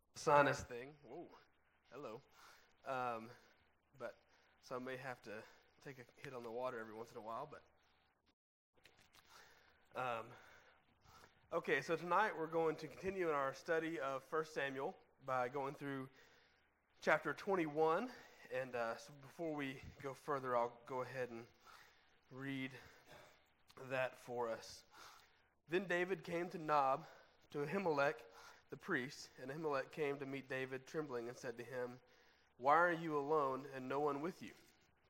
sinus thing. Whoa, hello. But so I may have to take a hit on the water every once in a while. Okay, so tonight we're going to continue in our study of 1 Samuel by going through chapter 21. And so before we go further, I'll go ahead and read that for us. Then David came to Nob, to Ahimelech the priest, and Ahimelech came to meet David trembling and said to him, "Why are you alone and no one with you?"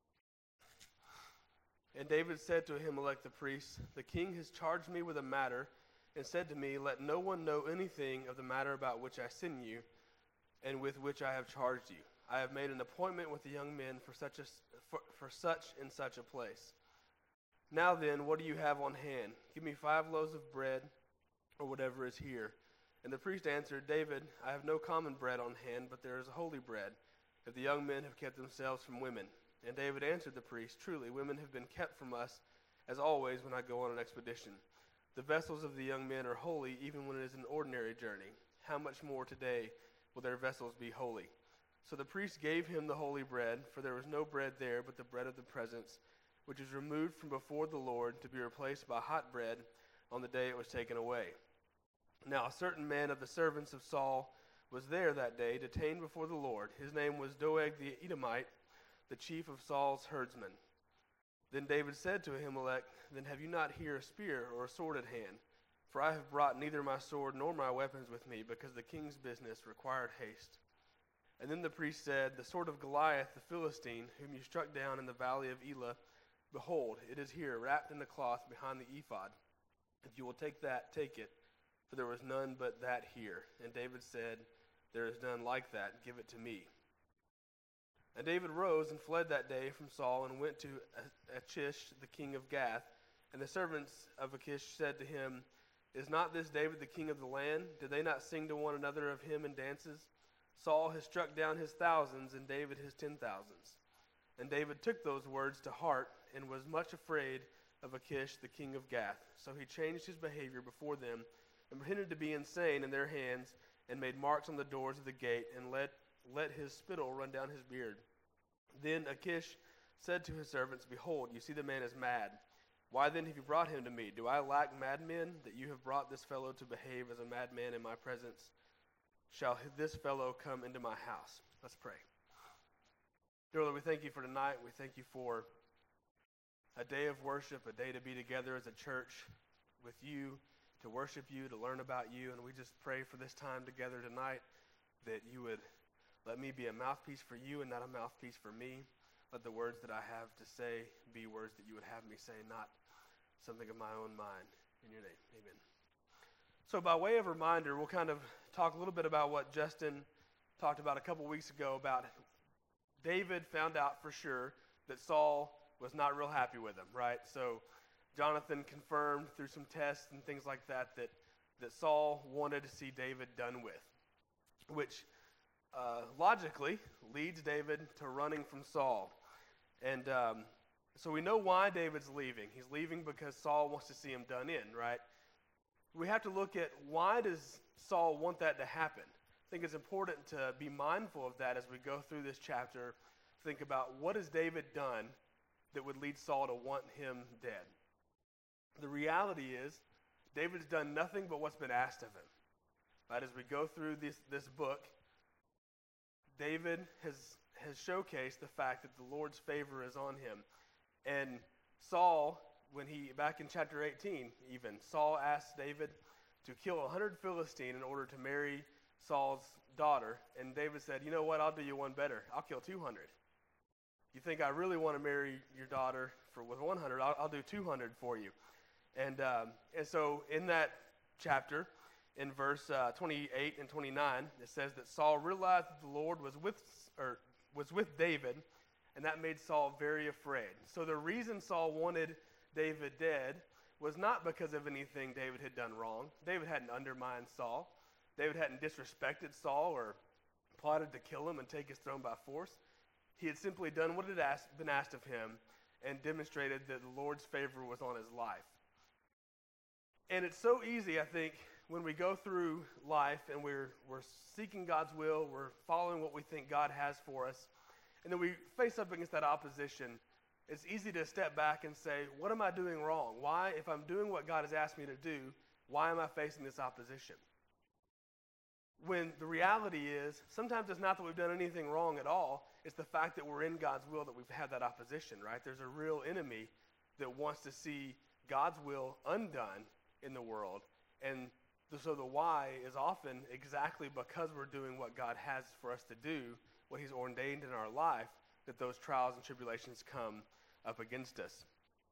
And David said to Ahimelech the priest, "The king has charged me with a matter and said to me, 'Let no one know anything of the matter about which I send you and with which I have charged you. I have made an appointment with the young men for such and such a place. Now then, what do you have on hand? Give me 5 loaves of bread or whatever is here." And the priest answered, "David, I have no common bread on hand, but there is holy bread, if the young men have kept themselves from women." And David answered the priest, "Truly, women have been kept from us, as always when I go on an expedition. The vessels of the young men are holy, even when it is an ordinary journey. How much more today will their vessels be holy?" So the priest gave him the holy bread, for there was no bread there but the bread of the presence, which was removed from before the Lord to be replaced by hot bread on the day it was taken away. Now a certain man of the servants of Saul was there that day, detained before the Lord. His name was Doeg the Edomite, the chief of Saul's herdsmen. Then David said to Ahimelech, "Then have you not here a spear or a sword at hand? For I have brought neither my sword nor my weapons with me, because the king's business required haste." And then the priest said, "The sword of Goliath the Philistine, whom you struck down in the valley of Elah, behold, it is here, wrapped in the cloth behind the ephod. If you will take that, take it, for there was none but that here." And David said, "There is none like that. Give it to me." And David rose and fled that day from Saul and went to Achish, the king of Gath. And the servants of Achish said to him, "Is not this David the king of the land? Did they not sing to one another of him in dances? Saul has struck down his thousands, and David his 10,000s." And David took those words to heart and was much afraid of Achish, the king of Gath. So he changed his behavior before them and pretended to be insane in their hands, and made marks on the doors of the gate, and let his spittle run down his beard. Then Achish said to his servants, "Behold, you see the man is mad. Why then have you brought him to me? Do I lack madmen, that you have brought this fellow to behave as a madman in my presence? Shall this fellow come into my house?" Let's pray. Dear Lord, we thank you for tonight. We thank you for a day of worship, a day to be together as a church with you, to worship you, to learn about you. And we just pray for this time together tonight, that you would let me be a mouthpiece for you and not a mouthpiece for me. Let the words that I have to say be words that you would have me say, not something of my own mind. In your name, amen. So by way of reminder, we'll kind of talk a little bit about what Justin talked about a couple weeks ago, about David found out for sure that Saul was not real happy with him, right? So Jonathan confirmed through some tests and things like that Saul wanted to see David done with, which logically leads David to running from Saul. And so we know why David's leaving. He's leaving because Saul wants to see him done in, right? We have to look at, why does Saul want that to happen? I think it's important to be mindful of that as we go through this chapter. Think about, what has David done that would lead Saul to want him dead? The reality is, David's done nothing but what's been asked of him. Right? As we go through this book, David has showcased the fact that the Lord's favor is on him. And Saul, back in chapter 18 even, Saul asked David to kill 100 Philistines in order to marry Saul's daughter. And David said, "You know what, I'll do you one better. I'll kill 200. You think I really want to marry your daughter with 100, I'll do 200 for you." And so in that chapter, in verse 28 and 29, it says that Saul realized that the Lord was with David, and that made Saul very afraid. So the reason Saul wanted David dead was not because of anything David had done wrong. David hadn't undermined Saul. David hadn't disrespected Saul or plotted to kill him and take his throne by force. He had simply done what had been asked of him and demonstrated that the Lord's favor was on his life. And it's so easy, I think, when we go through life and we're seeking God's will, we're following what we think God has for us, and then we face up against that opposition, it's easy to step back and say, what am I doing wrong? Why, if I'm doing what God has asked me to do, why am I facing this opposition? When the reality is, sometimes it's not that we've done anything wrong at all, it's the fact that we're in God's will that we've had that opposition, right? There's a real enemy that wants to see God's will undone in the world, and so the why is often exactly because we're doing what God has for us to do, what he's ordained in our life, that those trials and tribulations come up against us.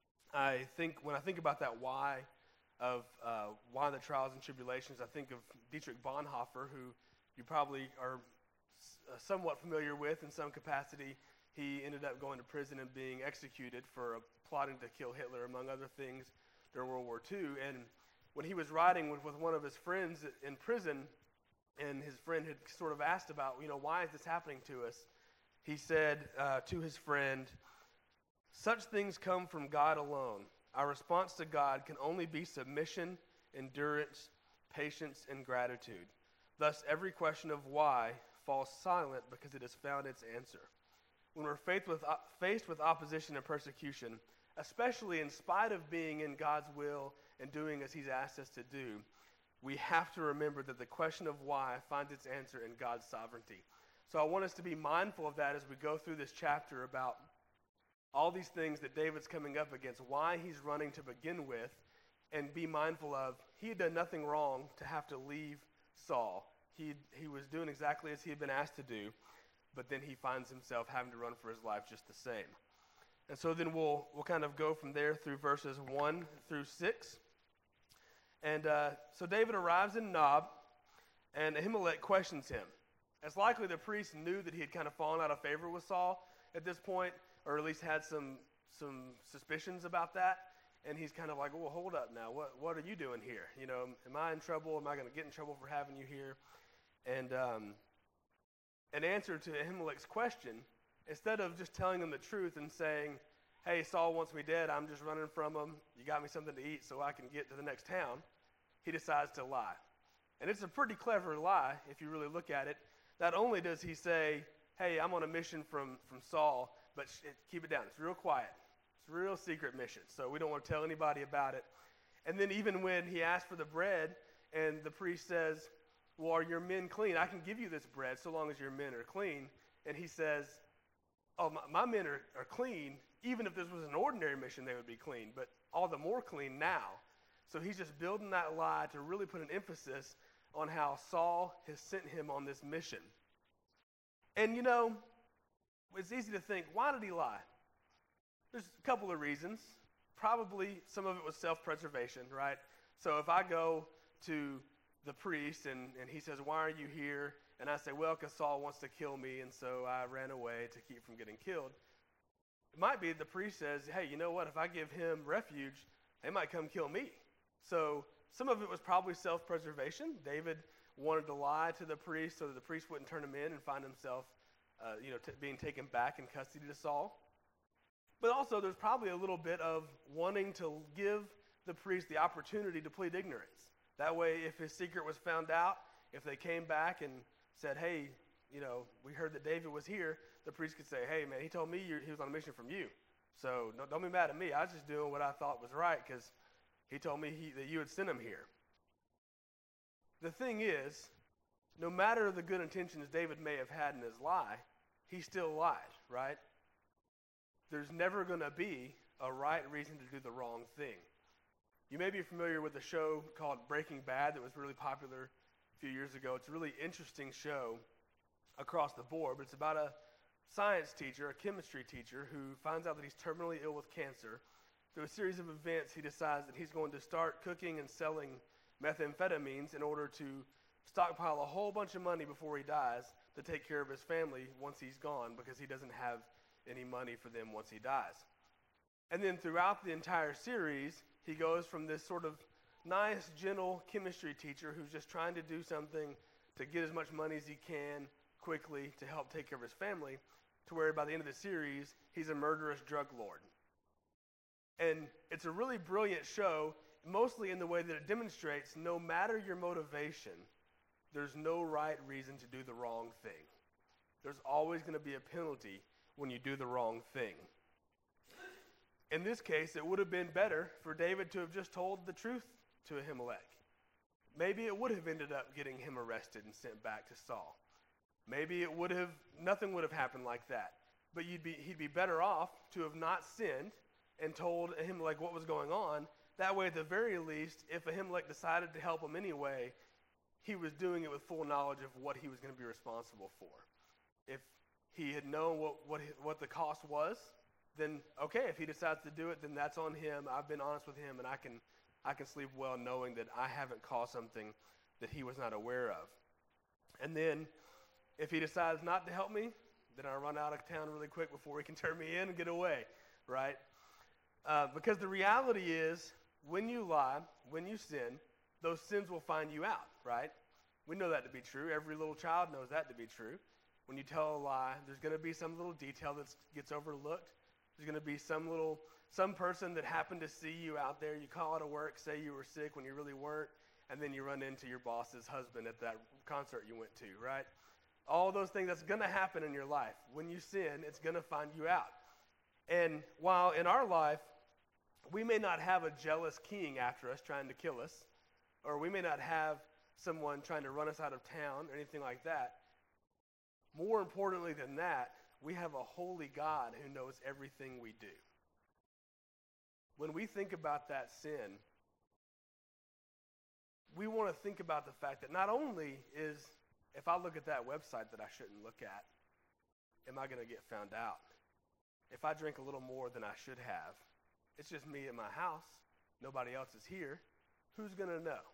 When I think about that why of why the trials and tribulations, I think of Dietrich Bonhoeffer, who you probably are somewhat familiar with in some capacity. He ended up going to prison and being executed for plotting to kill Hitler, among other things, during World War II. And when he was riding with one of his friends in prison, and his friend had sort of asked about, why is this happening to us? He said to his friend, "Such things come from God alone. Our response to God can only be submission, endurance, patience, and gratitude. Thus, every question of why falls silent because it has found its answer. When we're faced with opposition and persecution, especially in spite of being in God's will and doing as he's asked us to do, we have to remember that the question of why finds its answer in God's sovereignty." So I want us to be mindful of that as we go through this chapter about all these things that David's coming up against, why he's running to begin with, and be mindful of he had done nothing wrong to have to leave Saul. He was doing exactly as he had been asked to do, but then he finds himself having to run for his life just the same. And so then we'll kind of go from there through verses 1 through 6. And so David arrives in Nob, and Ahimelech questions him. It's likely the priest knew that he had kind of fallen out of favor with Saul at this point, or at least had some suspicions about that. And he's kind of like, well, hold up now. What are you doing here? Am I in trouble? Am I going to get in trouble for having you here? And in answer to Ahimelech's question, instead of just telling him the truth and saying, hey, Saul wants me dead, I'm just running from him, you got me something to eat so I can get to the next town, he decides to lie. And it's a pretty clever lie if you really look at it. Not only does he say, hey, I'm on a mission from Saul, but keep it down. It's real quiet. It's a real secret mission, so we don't want to tell anybody about it. And then even when he asks for the bread and the priest says, well, are your men clean? I can give you this bread so long as your men are clean. And he says, oh, my men are clean. Even if this was an ordinary mission, they would be clean, but all the more clean now. So he's just building that lie to really put an emphasis on how Saul has sent him on this mission. And it's easy to think, why did he lie? There's a couple of reasons. Probably some of it was self-preservation, right? So if I go to the priest and he says, why are you here? And I say, well, because Saul wants to kill me, and so I ran away to keep from getting killed. It might be the priest says, hey, you know what? If I give him refuge, they might come kill me. So some of it was probably self-preservation. David wanted to lie to the priest so that the priest wouldn't turn him in and find himself being taken back in custody to Saul. But also there's probably a little bit of wanting to give the priest the opportunity to plead ignorance. That way, if his secret was found out, if they came back and said, hey, we heard that David was here, the priest could say, hey, man, he told me he was on a mission from you. So don't be mad at me. I was just doing what I thought was right because he told me that you had sent him here. The thing is, no matter the good intentions David may have had in his lie, he still lied, right? There's never going to be a right reason to do the wrong thing. You may be familiar with a show called Breaking Bad that was really popular a few years ago. It's a really interesting show across the board, but it's about a science teacher, a chemistry teacher, who finds out that he's terminally ill with cancer. Through a series of events, he decides that he's going to start cooking and selling methamphetamines in order to stockpile a whole bunch of money before he dies to take care of his family once he's gone, because he doesn't have any money for them once he dies. And then throughout the entire series, he goes from this sort of nice, gentle chemistry teacher who's just trying to do something to get as much money as he can quickly to help take care of his family, to where by the end of the series, he's a murderous drug lord. And it's a really brilliant show mostly in the way that it demonstrates, no matter your motivation, there's no right reason to do the wrong thing. There's always going to be a penalty when you do the wrong thing. In this case, it would have been better for David to have just told the truth to Ahimelech. Maybe it would have ended up getting him arrested and sent back to Saul. Maybe nothing would have happened like that. But he'd be better off to have not sinned and told Ahimelech what was going on. That way, at the very least, if Ahimelech decided to help him anyway, he was doing it with full knowledge of what he was going to be responsible for. If he had known what the cost was, then okay, if he decides to do it, then that's on him. I've been honest with him, and I can sleep well knowing that I haven't caused something that he was not aware of. And then, if he decides not to help me, then I run out of town really quick before he can turn me in and get away, right? Because the reality is, when you lie, when you sin, those sins will find you out, right? We know that to be true. Every little child knows that to be true. When you tell a lie, there's going to be some little detail that gets overlooked. There's going to be some person that happened to see you out there. You call out of work, say you were sick when you really weren't, and then you run into your boss's husband at that concert you went to, right? All those things, that's going to happen in your life. When you sin, it's going to find you out. And while in our life, we may not have a jealous king after us trying to kill us, or we may not have someone trying to run us out of town or anything like that, more importantly than that, we have a holy God who knows everything we do. When we think about that sin, we want to think about the fact that not only is, if I look at that website that I shouldn't look at, am I going to get found out? If I drink a little more than I should have, it's just me at my house, nobody else is here, who's going to know?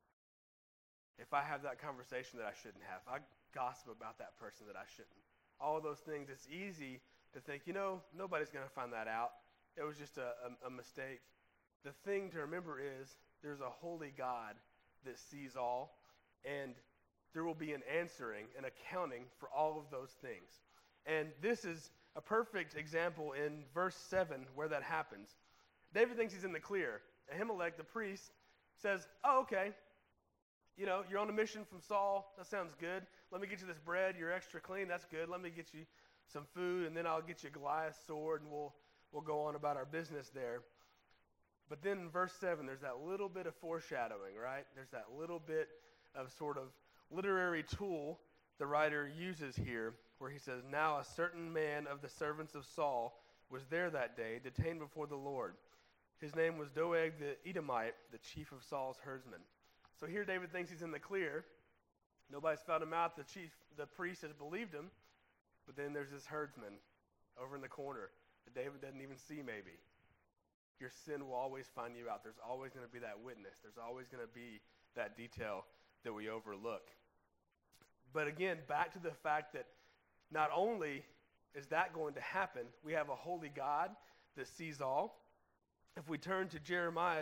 If I have that conversation that I shouldn't have, if I gossip about that person that I shouldn't, all of those things, it's easy to think, nobody's going to find that out. It was just a mistake. The thing to remember is there's a holy God that sees all, and there will be an answering, an accounting for all of those things. And this is a perfect example in verse 7 where that happens. David thinks he's in the clear. Ahimelech, the priest, says, oh, okay, you're on a mission from Saul. That sounds good. Let me get you this bread. You're extra clean. That's good. Let me get you some food, and then I'll get you Goliath's sword, and we'll go on about our business there. But then in verse 7, there's that little bit of foreshadowing, right? There's that little bit of sort of literary tool the writer uses here, where he says, now a certain man of the servants of Saul was there that day, detained before the Lord. His name was Doeg the Edomite, the chief of Saul's herdsmen. So here David thinks he's in the clear. Nobody's found him out. The priest has believed him. But then there's this herdsman over in the corner that David doesn't even see maybe. Your sin will always find you out. There's always going to be that witness. There's always going to be that detail that we overlook. But again, back to the fact that not only is that going to happen, we have a holy God that sees all. If we turn to Jeremiah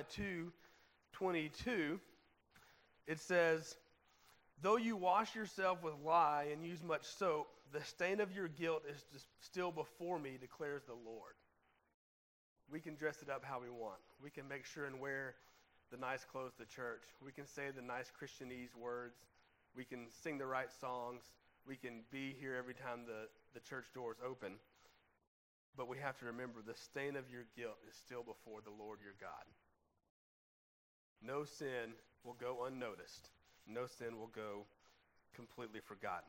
2:22, it says, though you wash yourself with lye and use much soap, the stain of your guilt is still before me, declares the Lord. We can dress it up how we want. We can make sure and wear the nice clothes to church. We can say the nice Christianese words. We can sing the right songs. We can be here every time the church doors open. But we have to remember the stain of your guilt is still before the Lord your God. No sin will go unnoticed. No sin will go completely forgotten.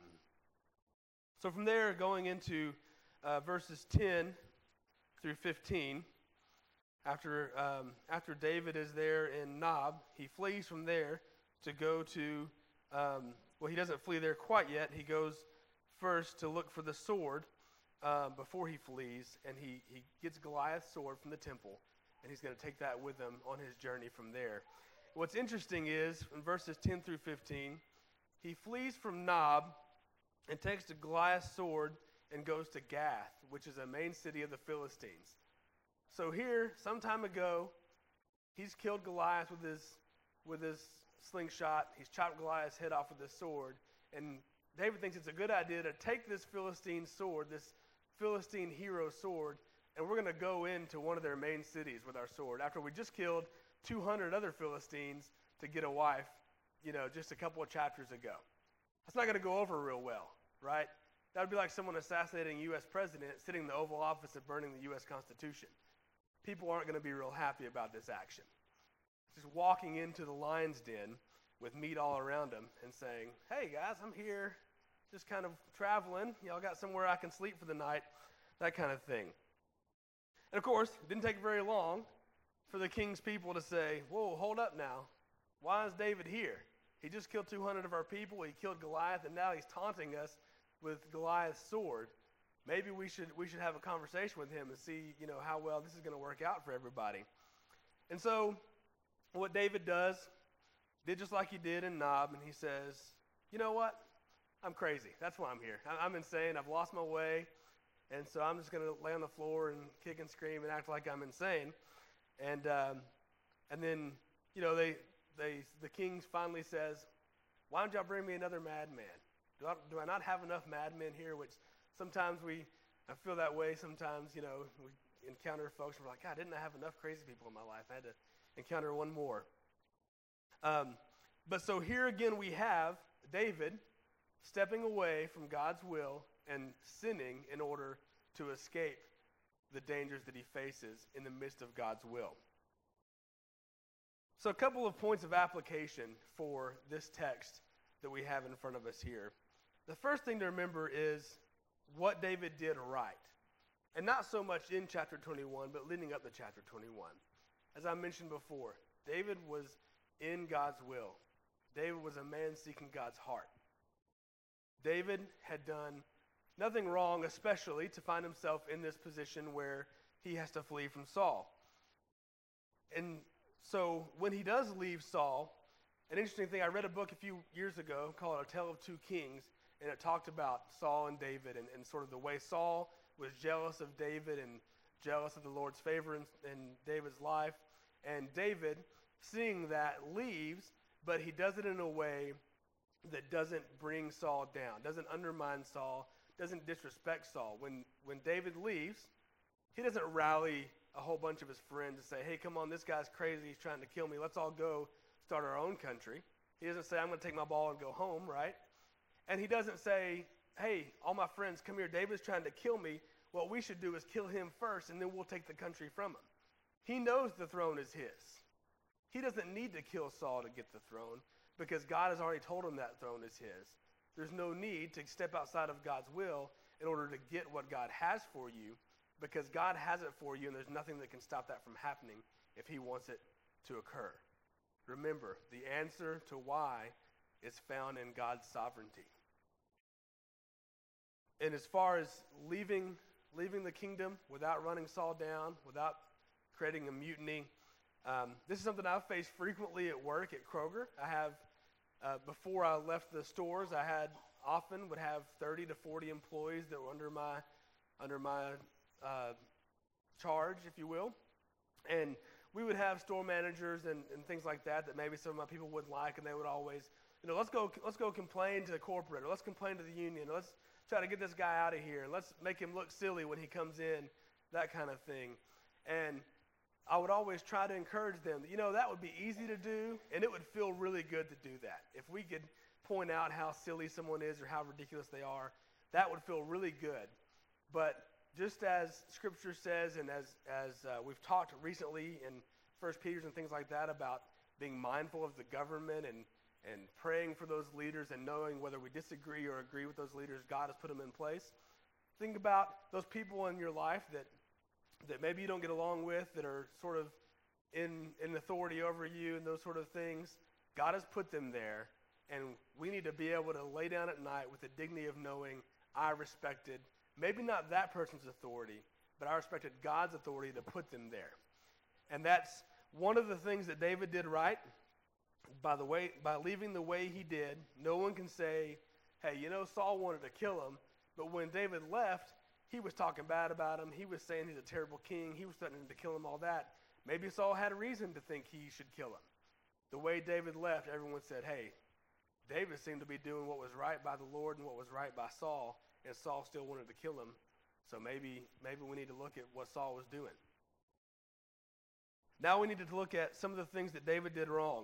So from there, going into verses 10 through 15, after David is there in Nob, he flees from there to go to, he doesn't flee there quite yet. He goes first to look for the sword before he flees, and he gets Goliath's sword from the temple, and he's going to take that with him on his journey from there. What's interesting is, in verses 10 through 15, he flees from Nob and takes the Goliath's sword and goes to Gath, which is a main city of the Philistines. So here, some time ago, he's killed Goliath with his slingshot. He's chopped Goliath's head off with his sword. And David thinks it's a good idea to take this Philistine sword, this Philistine hero sword, and we're going to go into one of their main cities with our sword after we just killed 200 other Philistines to get a wife, just a couple of chapters ago. That's not going to go over real well, right? That would be like someone assassinating a U.S. president sitting in the Oval Office and burning the U.S. Constitution. People aren't going to be real happy about this action. Just walking into the lion's den with meat all around them and saying, hey guys, I'm here, just kind of traveling. Y'all got somewhere I can sleep for the night, that kind of thing. And of course, it didn't take very long for the king's people to say, whoa, hold up now. Why is David here? He just killed 200 of our people. He killed Goliath, and now he's taunting us with Goliath's sword. Maybe we should have a conversation with him and see, how well this is going to work out for everybody. And so what David did just like he did in Nob, and he says, you know what? I'm crazy. That's why I'm here. I'm insane. I've lost my way, and so I'm just going to lay on the floor and kick and scream and act like I'm insane. And then, the king finally says, why don't y'all bring me another madman? Do I not have enough madmen here? Which sometimes I feel that way. Sometimes, we encounter folks and we're like, God, didn't I have enough crazy people in my life? I had to encounter one more. But so here again we have David stepping away from God's will and sinning in order to escape the dangers that he faces in the midst of God's will. So a couple of points of application for this text that we have in front of us here. The first thing to remember is what David did right. And not so much in chapter 21, but leading up to chapter 21. As I mentioned before, David was in God's will. David was a man seeking God's heart. David had done nothing wrong, especially to find himself in this position where he has to flee from Saul. And so when he does leave Saul, an interesting thing, I read a book a few years ago called A Tale of Two Kings, and it talked about Saul and David and sort of the way Saul was jealous of David and jealous of the Lord's favor in David's life. And David, seeing that, leaves, but he does it in a way that doesn't bring Saul down, doesn't undermine Saul, doesn't disrespect Saul. When David leaves, he doesn't rally a whole bunch of his friends and say, hey, come on, this guy's crazy, he's trying to kill me, let's all go start our own country. He doesn't say, I'm going to take my ball and go home, right? And he doesn't say, hey, all my friends, come here, David's trying to kill me. What we should do is kill him first, and then we'll take the country from him. He knows the throne is his. He doesn't need to kill Saul to get the throne because God has already told him that throne is his. There's no need to step outside of God's will in order to get what God has for you because God has it for you, and there's nothing that can stop that from happening if he wants it to occur. Remember, the answer to why is found in God's sovereignty. And as far as leaving the kingdom without running Saul down, without creating a mutiny, this is something I've faced frequently at work at Kroger. I have, before I left the stores, often would have 30 to 40 employees that were under my charge, if you will. And we would have store managers and things like that maybe some of my people wouldn't like, and they would always, let's go complain to the corporate, or let's complain to the union, or let's try to get this guy out of here, and let's make him look silly when he comes in, that kind of thing. And I would always try to encourage them that, that would be easy to do, and it would feel really good to do that. If we could point out how silly someone is or how ridiculous they are, that would feel really good. But just as Scripture says, and as we've talked recently in 1 Peter and things like that about being mindful of the government and praying for those leaders and knowing whether we disagree or agree with those leaders, God has put them in place. Think about those people in your life that maybe you don't get along with, that are sort of in authority over you and those sort of things. God has put them there, and we need to be able to lay down at night with the dignity of knowing I respected, maybe not that person's authority, but I respected God's authority to put them there. And that's one of the things that David did right. By leaving the way he did, no one can say, hey, Saul wanted to kill him, but when David left, he was talking bad about him. He was saying he's a terrible king. He was threatening to kill him, all that. Maybe Saul had a reason to think he should kill him. The way David left, everyone said, hey, David seemed to be doing what was right by the Lord and what was right by Saul, and Saul still wanted to kill him. So maybe we need to look at what Saul was doing. Now we need to look at some of the things that David did wrong.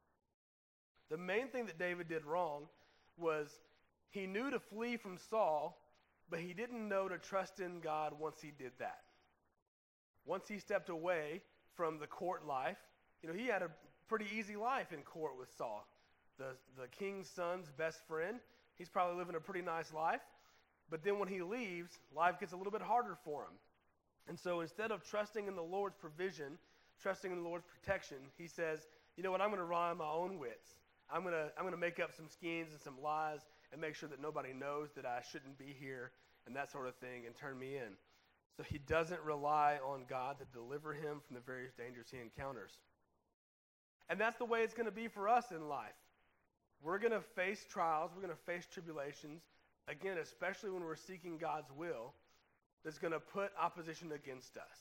The main thing that David did wrong was he knew to flee from Saul, but he didn't know to trust in God once he did that. Once he stepped away from the court life, he had a pretty easy life in court with Saul. The king's son's best friend, he's probably living a pretty nice life. But then when he leaves, life gets a little bit harder for him. And so instead of trusting in the Lord's provision, trusting in the Lord's protection, he says, you know what, I'm going to rely on my own wits. I'm going to make up some schemes and some lies and make sure that nobody knows that I shouldn't be here and that sort of thing and turn me in. So he doesn't rely on God to deliver him from the various dangers he encounters. And that's the way it's going to be for us in life. We're going to face trials. We're going to face tribulations. Again, especially when we're seeking God's will, that's going to put opposition against us.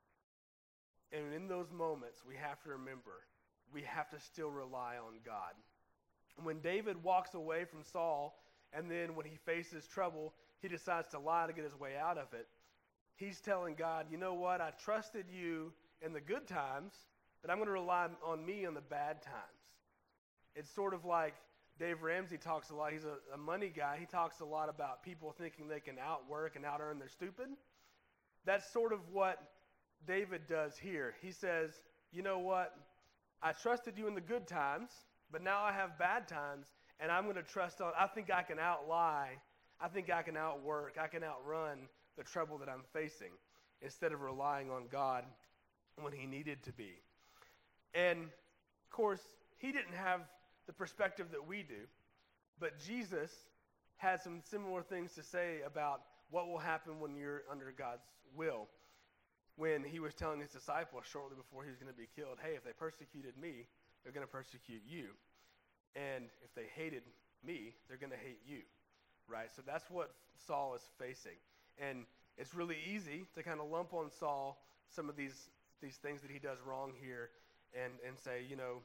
And in those moments, we have to remember, we have to still rely on God. When David walks away from Saul, and then when he faces trouble, he decides to lie to get his way out of it. He's telling God, you know what, I trusted you in the good times, but I'm going to rely on me in the bad times. It's sort of like Dave Ramsey talks a lot. He's a money guy. He talks a lot about people thinking they can outwork and out-earn their stupid. That's sort of what David does here. He says, you know what, I trusted you in the good times, but now I have bad times, and I'm going to trust on, I think I can outlie, I think I can outwork, I can outrun the trouble that I'm facing, instead of relying on God when he needed to be. And, of course, he didn't have the perspective that we do, but Jesus had some similar things to say about what will happen when you're under God's will. When he was telling his disciples shortly before he was going to be killed, hey, if they persecuted me, they're going to persecute you. And if they hated me, they're going to hate you, right? So that's what Saul is facing. And it's really easy to kind of lump on Saul some of these things that he does wrong here and say,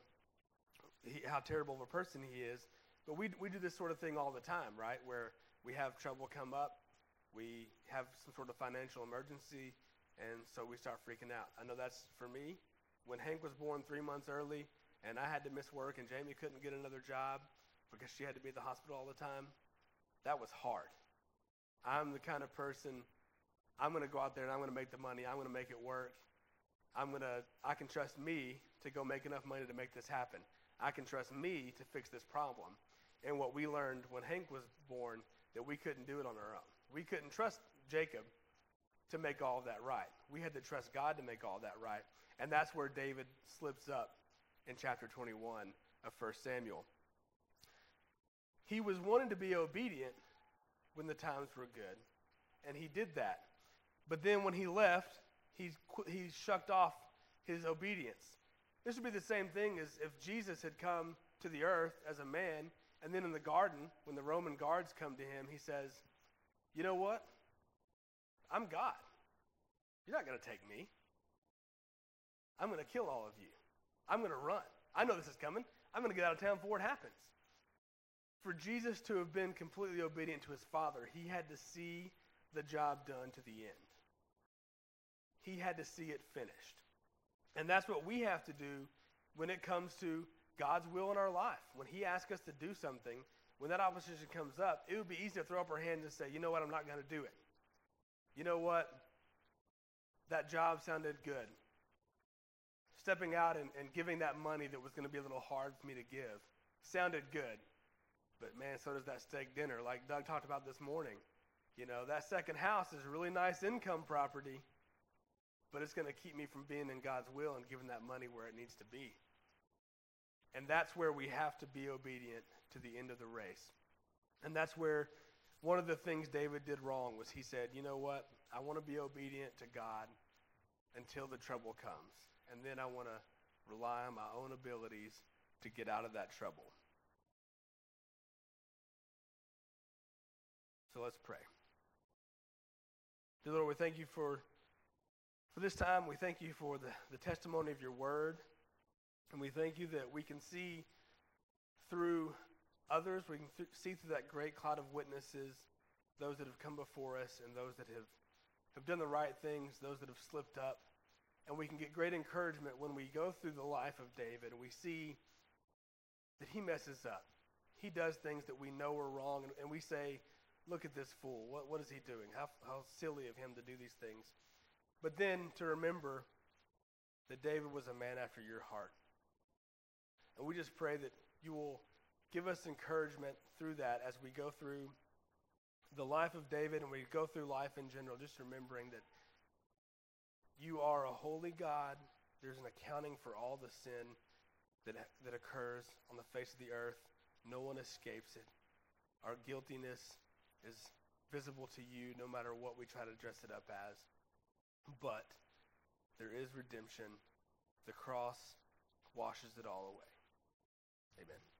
how terrible of a person he is. But we do this sort of thing all the time, right? Where we have trouble come up, we have some sort of financial emergency, and so we start freaking out. I know that's for me. When Hank was born 3 months early, and I had to miss work, and Jamie couldn't get another job because she had to be at the hospital all the time, that was hard. I'm the kind of person, I'm going to go out there and I'm going to make the money. I'm going to make it work. I can trust me to go make enough money to make this happen. I can trust me to fix this problem. And what we learned when Hank was born, that we couldn't do it on our own. We couldn't trust Jacob to make all of that right. We had to trust God to make all of that right. And that's where David slips up in chapter 21 of 1 Samuel. He was wanting to be obedient when the times were good, and he did that. But then when he left, he shucked off his obedience. This would be the same thing as if Jesus had come to the earth as a man, and then in the garden, when the Roman guards come to him, he says, you know what? I'm God. You're not going to take me. I'm going to kill all of you. I'm going to run. I know this is coming. I'm going to get out of town before it happens. For Jesus to have been completely obedient to his Father, he had to see the job done to the end. He had to see it finished. And that's what we have to do when it comes to God's will in our life. When he asks us to do something, when that opposition comes up, it would be easy to throw up our hands and say, you know what, I'm not going to do it. You know what, that job sounded good. Stepping out and giving that money that was going to be a little hard for me to give sounded good. But man, so does that steak dinner, like Doug talked about this morning. That second house is a really nice income property, but it's going to keep me from being in God's will and giving that money where it needs to be. And that's where we have to be obedient to the end of the race. And that's where one of the things David did wrong was he said, you know what, I want to be obedient to God until the trouble comes. And then I want to rely on my own abilities to get out of that trouble. So let's pray. Dear Lord, we thank you for this time. We thank you for the testimony of your word. And we thank you that we can see through others, see through that great cloud of witnesses, those that have come before us and those that have have done the right things, those that have slipped up. And we can get great encouragement when we go through the life of David and we see that he messes up. He does things that we know are wrong, and we say, look at this fool. What is he doing? How silly of him to do these things. But then to remember that David was a man after your heart. And we just pray that you will give us encouragement through that as we go through the life of David and we go through life in general, just remembering that you are a holy God. There's an accounting for all the sin that occurs on the face of the earth. No one escapes it. Our guiltiness is visible to you no matter what we try to dress it up as. But there is redemption. The cross washes it all away. Amen.